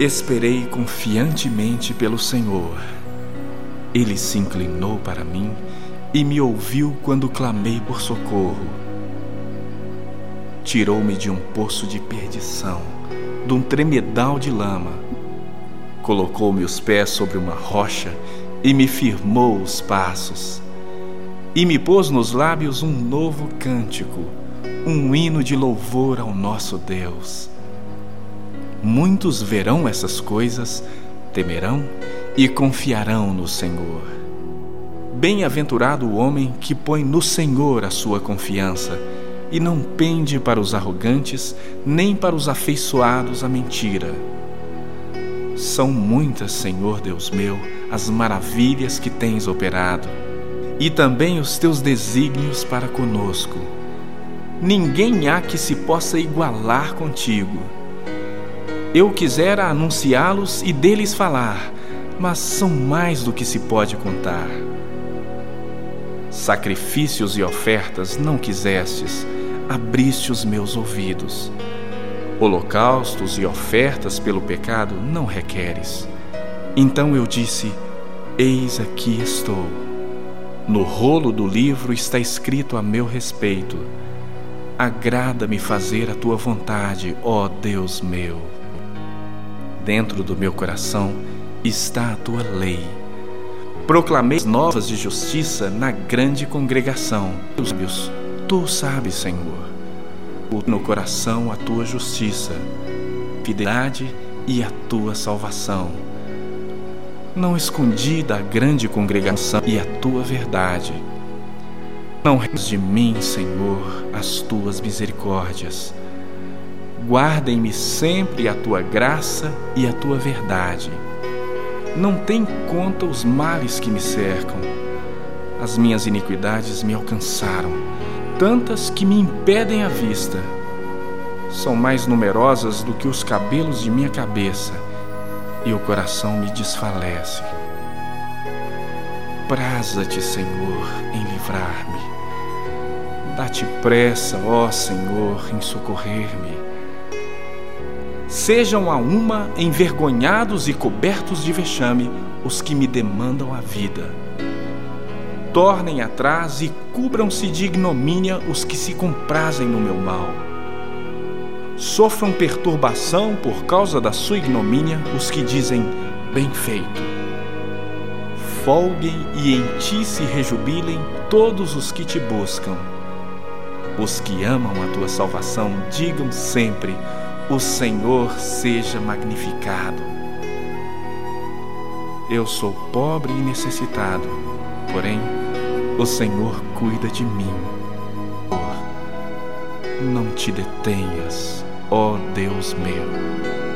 Esperei confiantemente pelo Senhor. Ele se inclinou para mim e me ouviu quando clamei por socorro. Tirou-me de um poço de perdição, de um tremedal de lama. Colocou-me os pés sobre uma rocha e me firmou os passos. E me pôs nos lábios um novo cântico, um hino de louvor ao nosso Deus. Muitos verão essas coisas, temerão e confiarão no Senhor. Bem-aventurado o homem que põe no Senhor a sua confiança e não pende para os arrogantes, nem para os afeiçoados à mentira. São muitas, Senhor Deus meu, as maravilhas que tens operado, e também os teus desígnios para conosco. Ninguém há que se possa igualar contigo. Eu quisera anunciá-los e deles falar, mas são mais do que se pode contar. Sacrifícios e ofertas não quisestes, abriste os meus ouvidos. Holocaustos e ofertas pelo pecado não requeres. Então eu disse: eis aqui estou. No rolo do livro está escrito a meu respeito: agrada-me fazer a tua vontade, ó Deus meu. Dentro do meu coração está a tua lei. Proclamei novas de justiça na grande congregação. Tu sabes, Senhor. No coração a tua justiça, fidelidade e a tua salvação. Não escondi da grande congregação e a tua verdade. Não retires de mim, Senhor, as tuas misericórdias. Guardem-me sempre a tua graça e a tua verdade. Não tem conta os males que me cercam. As minhas iniquidades me alcançaram, tantas que me impedem a vista. São mais numerosas do que os cabelos de minha cabeça, e o coração me desfalece. Praza-te, Senhor, em livrar-me. Dá-te pressa, ó Senhor, em socorrer-me. Sejam a uma envergonhados e cobertos de vexame os que me demandam a vida. Tornem atrás e cubram-se de ignomínia os que se comprazem no meu mal. Sofram perturbação por causa da sua ignomínia os que dizem: bem feito. Folguem e em ti se rejubilem todos os que te buscam. Os que amam a tua salvação digam sempre: o Senhor seja magnificado. Eu sou pobre e necessitado, porém o Senhor cuida de mim. Não te detenhas, ó Deus meu.